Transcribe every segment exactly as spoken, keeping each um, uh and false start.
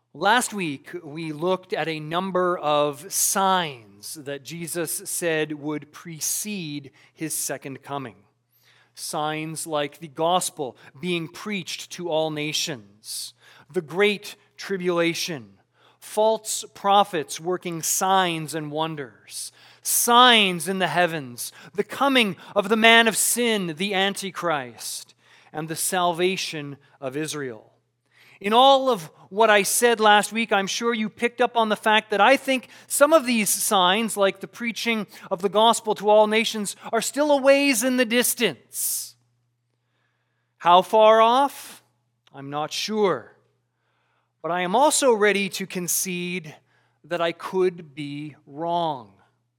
Last week, we looked at a number of signs that Jesus said would precede his second coming. Signs like the gospel being preached to all nations, the great tribulation, false prophets working signs and wonders, signs in the heavens, the coming of the man of sin, the Antichrist, and the salvation of Israel. In all of what I said last week, I'm sure you picked up on the fact that I think some of these signs, like the preaching of the gospel to all nations, are still a ways in the distance. How far off? I'm not sure. But I am also ready to concede that I could be wrong.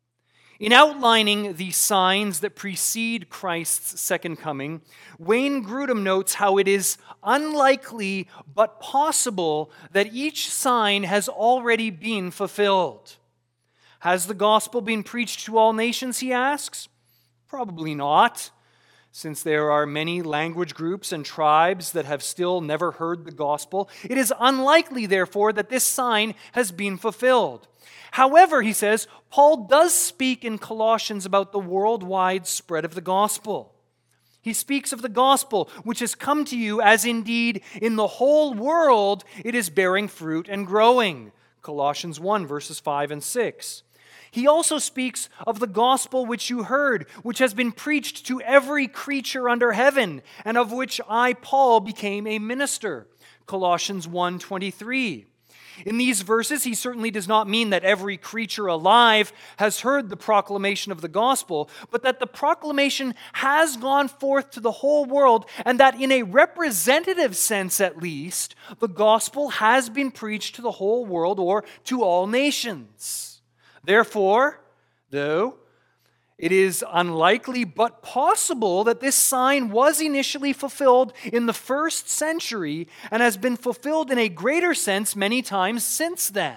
In outlining the signs that precede Christ's second coming, Wayne Grudem notes how it is unlikely but possible that each sign has already been fulfilled. Has the gospel been preached to all nations, he asks? Probably not, since there are many language groups and tribes that have still never heard the gospel. It is unlikely, therefore, that this sign has been fulfilled. However, he says, Paul does speak in Colossians about the worldwide spread of the gospel. He speaks of the gospel which has come to you as indeed in the whole world it is bearing fruit and growing. Colossians one, verses five and six. He also speaks of the gospel which you heard, which has been preached to every creature under heaven, and of which I, Paul, became a minister. Colossians one twenty-three. In these verses, he certainly does not mean that every creature alive has heard the proclamation of the gospel, but that the proclamation has gone forth to the whole world, and that in a representative sense at least, the gospel has been preached to the whole world or to all nations. Therefore, though, it is unlikely but possible that this sign was initially fulfilled in the first century and has been fulfilled in a greater sense many times since then.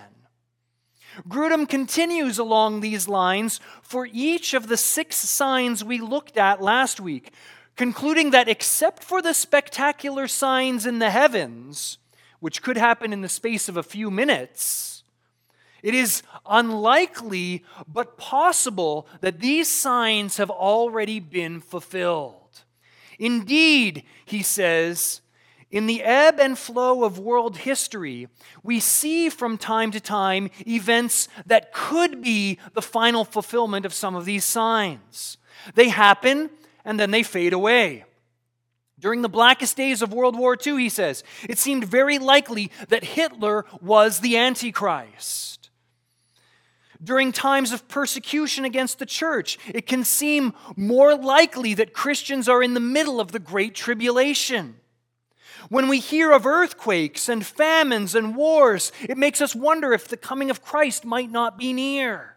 Grudem continues along these lines for each of the six signs we looked at last week, concluding that except for the spectacular signs in the heavens, which could happen in the space of a few minutes, it is unlikely but possible that these signs have already been fulfilled. Indeed, he says, in the ebb and flow of world history, we see from time to time events that could be the final fulfillment of some of these signs. They happen and then they fade away. During the blackest days of World War Two, he says, it seemed very likely that Hitler was the Antichrist. During times of persecution against the church, it can seem more likely that Christians are in the middle of the Great Tribulation. When we hear of earthquakes and famines and wars, it makes us wonder if the coming of Christ might not be near.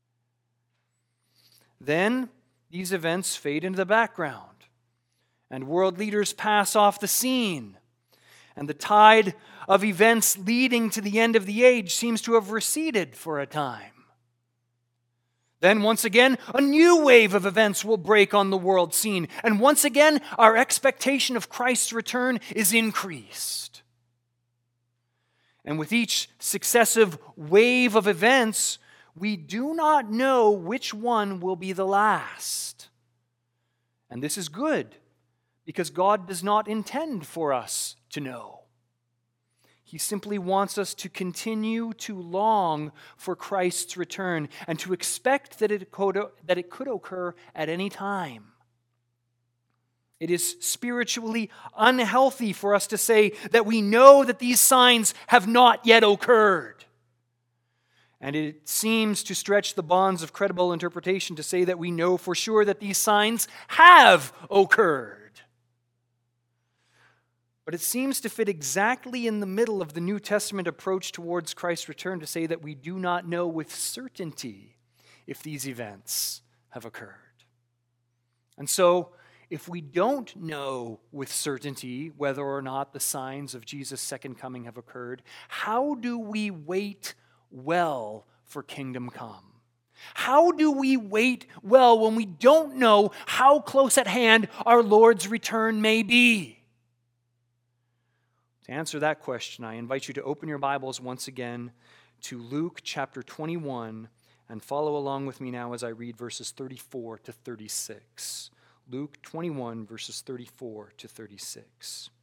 Then these events fade into the background, and world leaders pass off the scene, and the tide of events leading to the end of the age seems to have receded for a time. Then once again, a new wave of events will break on the world scene. And once again, our expectation of Christ's return is increased. And with each successive wave of events, we do not know which one will be the last. And this is good, because God does not intend for us to know. He simply wants us to continue to long for Christ's return and to expect that it could, that it could occur at any time. It is spiritually unhealthy for us to say that we know that these signs have not yet occurred. And it seems to stretch the bonds of credible interpretation to say that we know for sure that these signs have occurred. But it seems to fit exactly in the middle of the New Testament approach towards Christ's return to say that we do not know with certainty if these events have occurred. And so, if we don't know with certainty whether or not the signs of Jesus' second coming have occurred, how do we wait well for kingdom come? How do we wait well when we don't know how close at hand our Lord's return may be? To answer that question, I invite you to open your Bibles once again to Luke chapter twenty-one and follow along with me now as I read verses thirty-four to thirty-six. Luke twenty-one, verses thirty-four to thirty-six.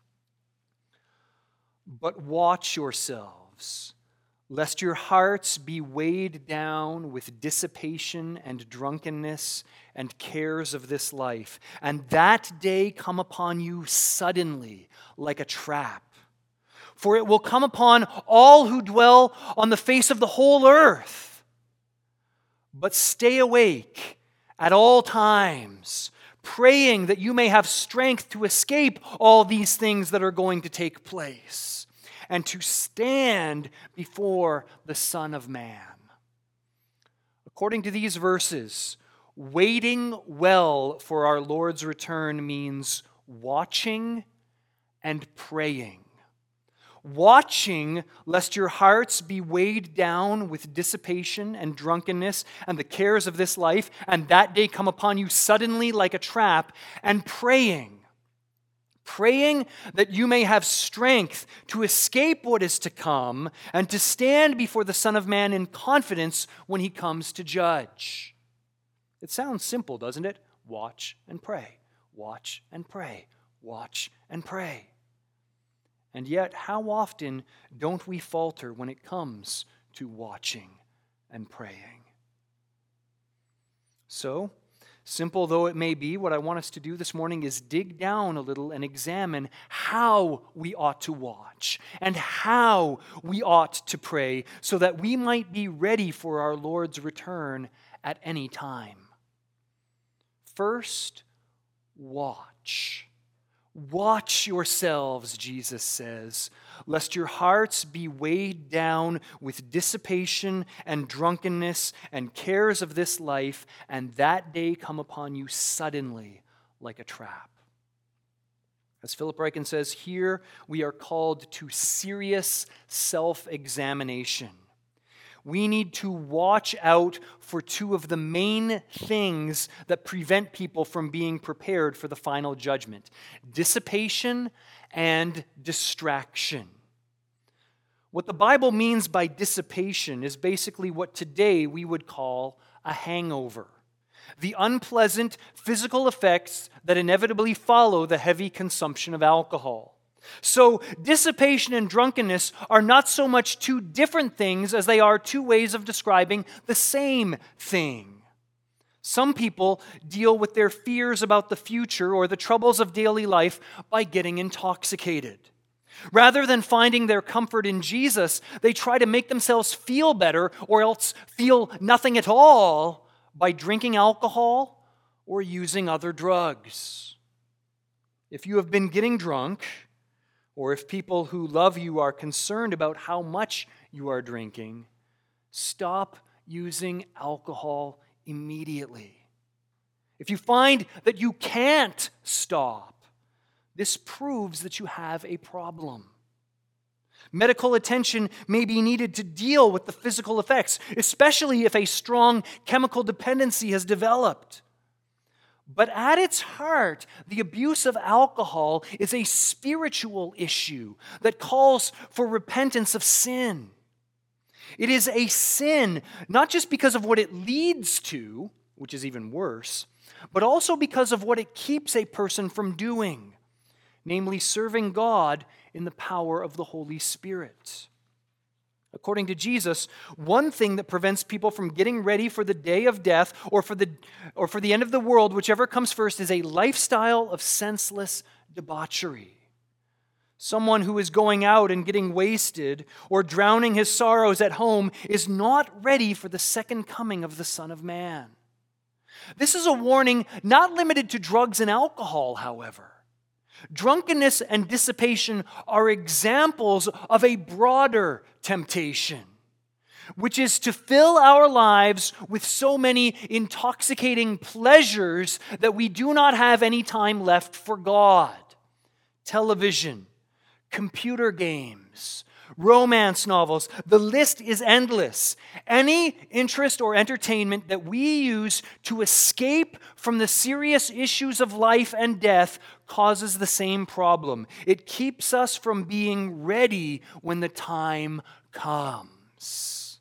But watch yourselves, lest your hearts be weighed down with dissipation and drunkenness and cares of this life, and that day come upon you suddenly like a trap. For it will come upon all who dwell on the face of the whole earth. But stay awake at all times, praying that you may have strength to escape all these things that are going to take place, and to stand before the Son of Man. According to these verses, waiting well for our Lord's return means watching and praying. Watching lest your hearts be weighed down with dissipation and drunkenness and the cares of this life, and that day come upon you suddenly like a trap, and praying. Praying that you may have strength to escape what is to come and to stand before the Son of Man in confidence when he comes to judge. It sounds simple, doesn't it? Watch and pray. Watch and pray. Watch and pray. And yet, how often don't we falter when it comes to watching and praying? So, simple though it may be, what I want us to do this morning is dig down a little and examine how we ought to watch and how we ought to pray so that we might be ready for our Lord's return at any time. First, watch. Watch yourselves, Jesus says, lest your hearts be weighed down with dissipation and drunkenness and cares of this life, and that day come upon you suddenly like a trap. As Philip Ryken says, here we are called to serious self-examination. We need to watch out for two of the main things that prevent people from being prepared for the final judgment: dissipation and distraction. What the Bible means by dissipation is basically what today we would call a hangover. The unpleasant physical effects that inevitably follow the heavy consumption of alcohol. So, dissipation and drunkenness are not so much two different things as they are two ways of describing the same thing. Some people deal with their fears about the future or the troubles of daily life by getting intoxicated. Rather than finding their comfort in Jesus, they try to make themselves feel better or else feel nothing at all by drinking alcohol or using other drugs. If you have been getting drunk, or if people who love you are concerned about how much you are drinking, stop using alcohol immediately. If you find that you can't stop, this proves that you have a problem. Medical attention may be needed to deal with the physical effects, especially if a strong chemical dependency has developed. But at its heart, the abuse of alcohol is a spiritual issue that calls for repentance of sin. It is a sin not just because of what it leads to, which is even worse, but also because of what it keeps a person from doing, namely serving God in the power of the Holy Spirit. According to Jesus, one thing that prevents people from getting ready for the day of death or for the or for the end of the world, whichever comes first, is a lifestyle of senseless debauchery. Someone who is going out and getting wasted or drowning his sorrows at home is not ready for the second coming of the Son of Man. This is a warning not limited to drugs and alcohol, however. Drunkenness and dissipation are examples of a broader temptation, which is to fill our lives with so many intoxicating pleasures that we do not have any time left for God. Television, computer games, romance novels. The list is endless. Any interest or entertainment that we use to escape from the serious issues of life and death causes the same problem. It keeps us from being ready when the time comes.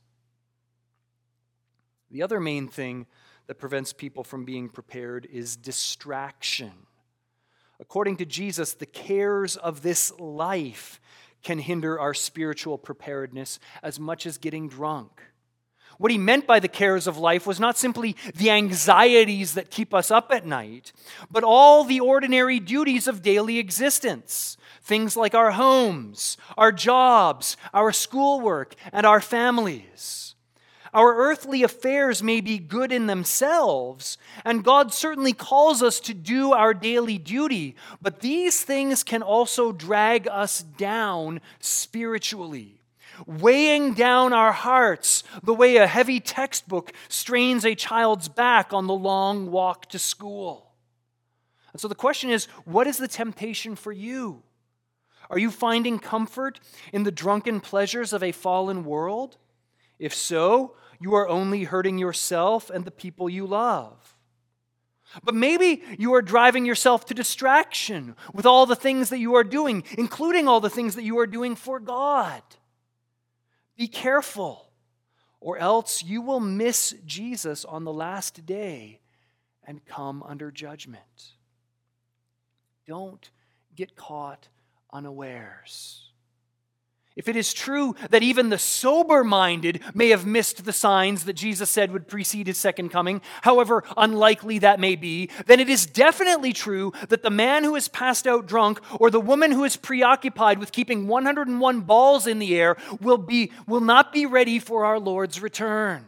The other main thing that prevents people from being prepared is distraction. According to Jesus, the cares of this life can hinder our spiritual preparedness as much as getting drunk. What he meant by the cares of life was not simply the anxieties that keep us up at night, but all the ordinary duties of daily existence. Things like our homes, our jobs, our schoolwork, and our families. Our earthly affairs may be good in themselves, and God certainly calls us to do our daily duty, but these things can also drag us down spiritually, weighing down our hearts the way a heavy textbook strains a child's back on the long walk to school. And so the question is, what is the temptation for you? Are you finding comfort in the drunken pleasures of a fallen world? If so, you are only hurting yourself and the people you love. But maybe you are driving yourself to distraction with all the things that you are doing, including all the things that you are doing for God. Be careful, or else you will miss Jesus on the last day and come under judgment. Don't get caught unawares. If it is true that even the sober-minded may have missed the signs that Jesus said would precede his second coming, however unlikely that may be, then it is definitely true that the man who is passed out drunk or the woman who is preoccupied with keeping one hundred one balls in the air will be will not be ready for our Lord's return.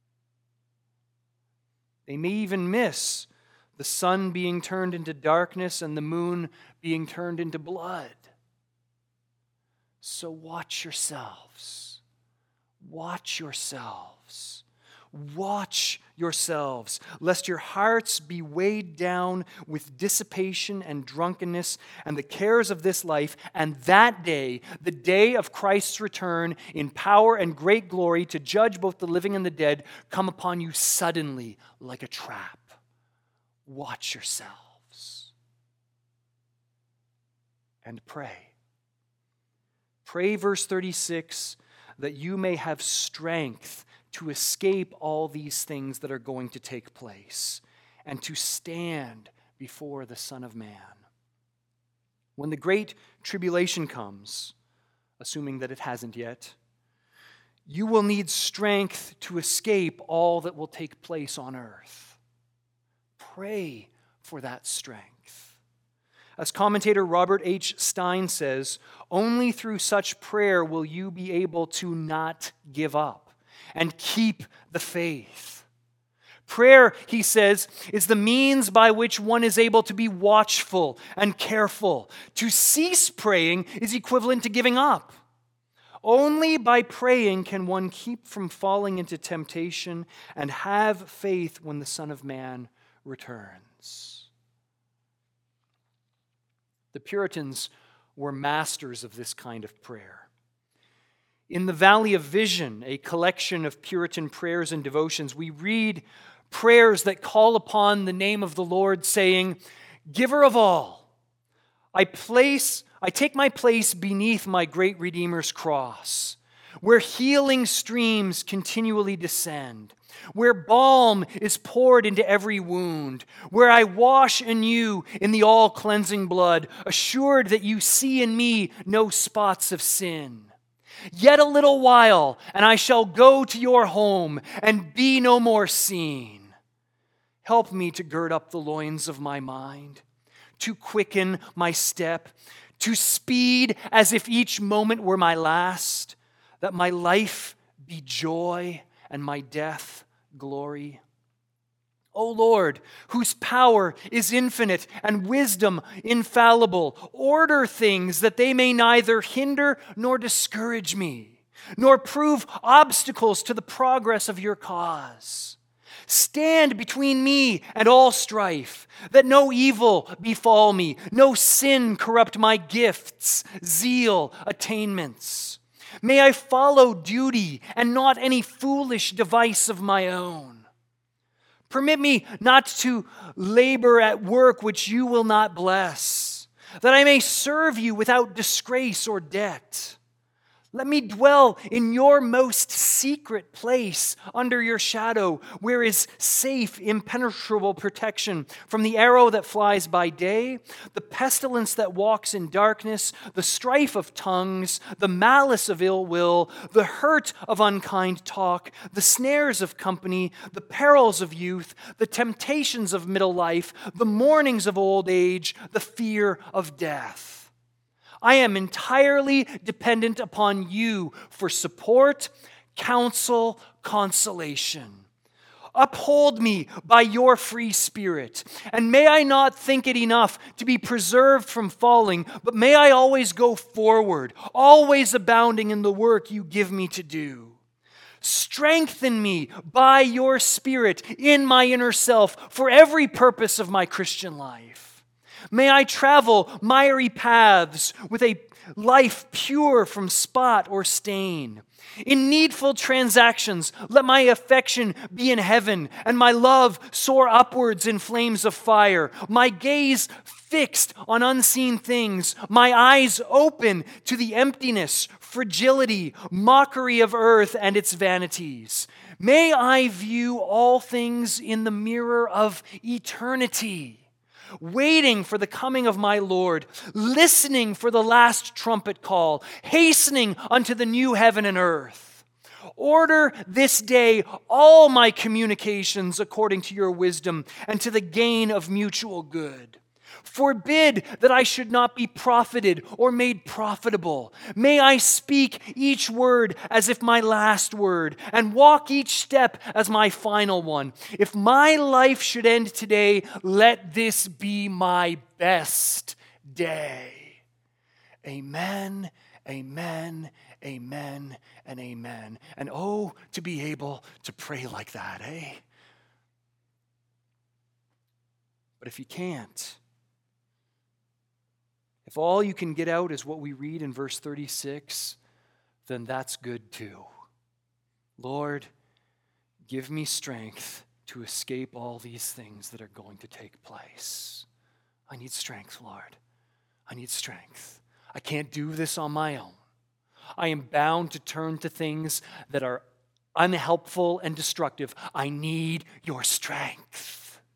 They may even miss the sun being turned into darkness and the moon being turned into blood. So watch yourselves. Watch yourselves. Watch yourselves, lest your hearts be weighed down with dissipation and drunkenness and the cares of this life, and that day, the day of Christ's return in power and great glory to judge both the living and the dead, come upon you suddenly like a trap. Watch yourselves. And pray. Pray, verse thirty-six, that you may have strength to escape all these things that are going to take place and to stand before the Son of Man. When the great tribulation comes, assuming that it hasn't yet, you will need strength to escape all that will take place on earth. Pray for that strength. As commentator Robert H. Stein says, only through such prayer will you be able to not give up and keep the faith. Prayer, he says, is the means by which one is able to be watchful and careful. To cease praying is equivalent to giving up. Only by praying can one keep from falling into temptation and have faith when the Son of Man returns. The Puritans were masters of this kind of prayer. In the Valley of Vision, a collection of Puritan prayers and devotions, we read prayers that call upon the name of the Lord, saying, Giver of all, I place, I take my place beneath my great Redeemer's cross, where healing streams continually descend, where balm is poured into every wound, where I wash anew in the all-cleansing blood, assured that you see in me no spots of sin. Yet a little while, and I shall go to your home and be no more seen. Help me to gird up the loins of my mind, to quicken my step, to speed as if each moment were my last, that my life be joy and my death glory. O Lord, whose power is infinite and wisdom infallible, order things that they may neither hinder nor discourage me, nor prove obstacles to the progress of your cause. Stand between me and all strife, that no evil befall me, no sin corrupt my gifts, zeal, attainments. May I follow duty and not any foolish device of my own. Permit me not to labor at work which you will not bless, that I may serve you without disgrace or debt. Let me dwell in your most secret place under your shadow, where is safe, impenetrable protection from the arrow that flies by day, the pestilence that walks in darkness, the strife of tongues, the malice of ill will, the hurt of unkind talk, the snares of company, the perils of youth, the temptations of middle life, the mournings of old age, the fear of death. I am entirely dependent upon you for support, counsel, consolation. Uphold me by your free spirit, and may I not think it enough to be preserved from falling, but may I always go forward, always abounding in the work you give me to do. Strengthen me by your Spirit in my inner self for every purpose of my Christian life. May I travel miry paths with a life pure from spot or stain. In needful transactions, let my affection be in heaven, and my love soar upwards in flames of fire, my gaze fixed on unseen things, my eyes open to the emptiness, fragility, mockery of earth and its vanities. May I view all things in the mirror of eternity, waiting for the coming of my Lord, listening for the last trumpet call, hastening unto the new heaven and earth. Order this day all my communications according to your wisdom and to the gain of mutual good. Forbid that I should not be profited or made profitable. May I speak each word as if my last word, and walk each step as my final one. If my life should end today, let this be my best day. Amen, amen, amen, and amen. And oh, to be able to pray like that, eh? But if you can't, if all you can get out is what we read in verse thirty-six, then that's good too. Lord, give me strength to escape all these things that are going to take place. I need strength, Lord. I need strength. I can't do this on my own. I am bound to turn to things that are unhelpful and destructive. I need your strength.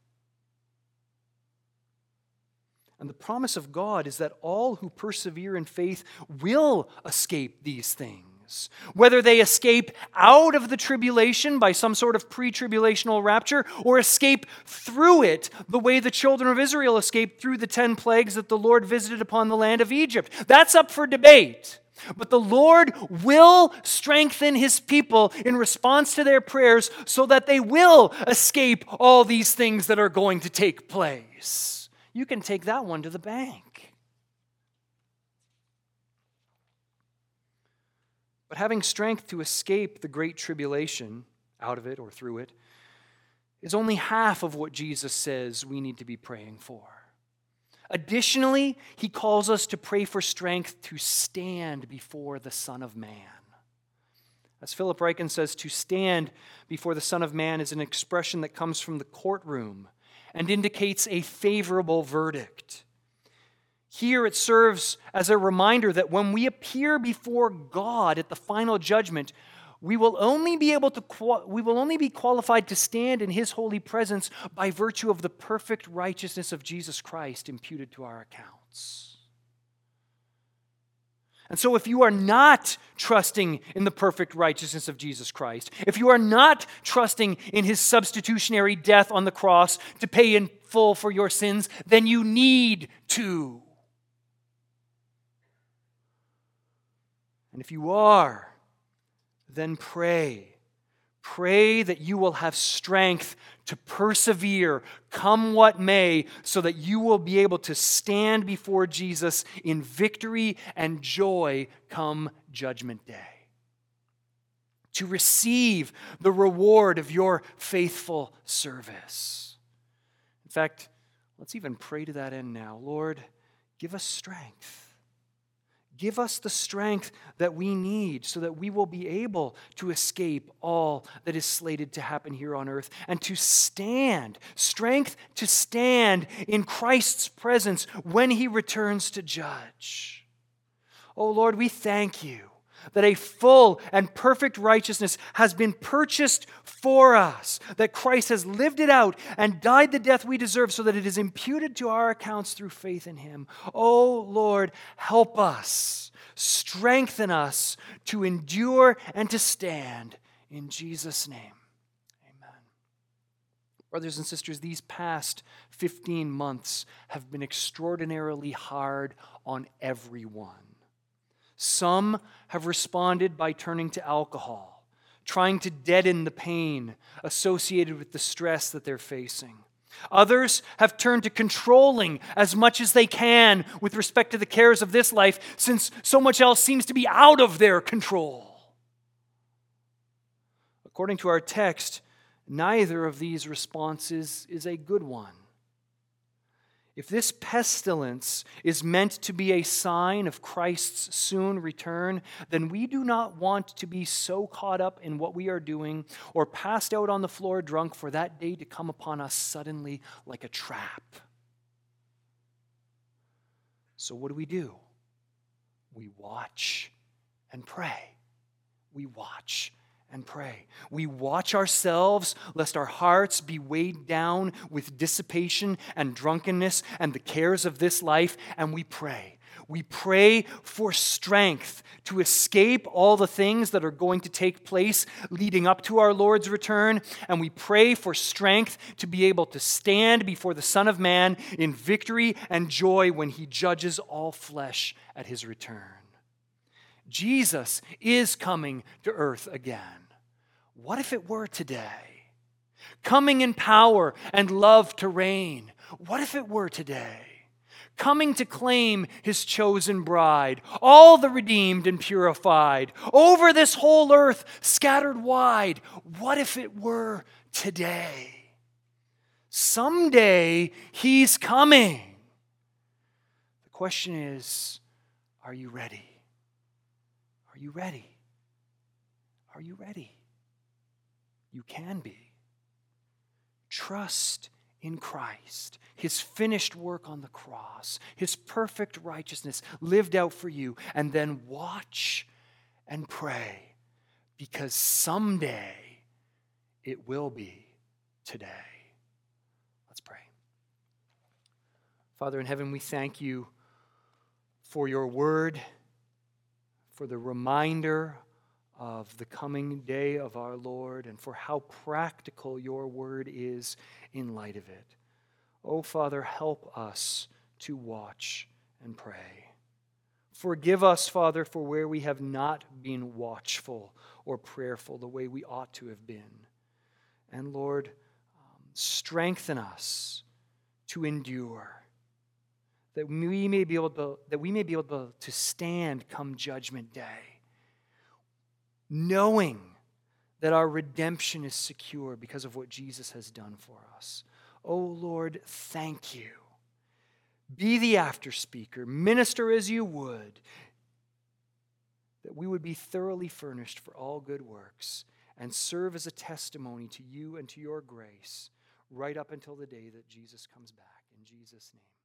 And the promise of God is that all who persevere in faith will escape these things. Whether they escape out of the tribulation by some sort of pre-tribulational rapture, or escape through it the way the children of Israel escaped through the ten plagues that the Lord visited upon the land of Egypt. That's up for debate. But the Lord will strengthen his people in response to their prayers so that they will escape all these things that are going to take place. You can take that one to the bank. But having strength to escape the great tribulation, out of it or through it, is only half of what Jesus says we need to be praying for. Additionally, he calls us to pray for strength to stand before the Son of Man. As Philip Ryken says, to stand before the Son of Man is an expression that comes from the courtroom and indicates a favorable verdict. Here it serves as a reminder that when we appear before God at the final judgment, we will only be able to we will only be qualified to stand in his holy presence by virtue of the perfect righteousness of Jesus Christ imputed to our accounts. And so if you are not trusting in the perfect righteousness of Jesus Christ, if you are not trusting in his substitutionary death on the cross to pay in full for your sins, then you need to. And if you are, then pray. Pray that you will have strength to persevere, come what may, so that you will be able to stand before Jesus in victory and joy come Judgment Day. to receive the reward of your faithful service. In fact, let's even pray to that end now. Lord, give us strength. Give us the strength that we need so that we will be able to escape all that is slated to happen here on earth and to stand, strength to stand in Christ's presence when he returns to judge. Oh Lord, we thank you that a full and perfect righteousness has been purchased for us, that Christ has lived it out and died the death we deserve so that it is imputed to our accounts through faith in him. Oh Lord, help us, strengthen us to endure and to stand in Jesus' name. Amen. Brothers and sisters, these past fifteen months have been extraordinarily hard on everyone. Some have responded by turning to alcohol, trying to deaden the pain associated with the stress that they're facing. Others have turned to controlling as much as they can with respect to the cares of this life, since so much else seems to be out of their control. According to our text, neither of these responses is a good one. If this pestilence is meant to be a sign of Christ's soon return, then we do not want to be so caught up in what we are doing or passed out on the floor drunk for that day to come upon us suddenly like a trap. So what do we do? We watch and pray. We watch and pray. We watch ourselves lest our hearts be weighed down with dissipation and drunkenness and the cares of this life, and we pray. We pray for strength to escape all the things that are going to take place leading up to our Lord's return, and we pray for strength to be able to stand before the Son of Man in victory and joy when he judges all flesh at his return. Jesus is coming to earth again. What if it were today? Coming in power and love to reign. What if it were today? Coming to claim his chosen bride, all the redeemed and purified, over this whole earth scattered wide. What if it were today? Someday he's coming. The question is, are you ready? Are you ready? Are you ready? You can be. Trust in Christ, his finished work on the cross, his perfect righteousness lived out for you, and then watch and pray, because someday it will be today. Let's pray. Father in heaven, we thank you for your word, for the reminder of the coming day of our Lord, and for how practical your word is in light of it. Oh, Father, help us to watch and pray. Forgive us, Father, for where we have not been watchful or prayerful the way we ought to have been. And Lord, um, strengthen us to endure, that we may be able to, that we may be able to, to stand come judgment day, knowing that our redemption is secure because of what Jesus has done for us. Oh Lord, thank you. Be the after speaker, minister as you would, that we would be thoroughly furnished for all good works and serve as a testimony to you and to your grace right up until the day that Jesus comes back. In Jesus' name.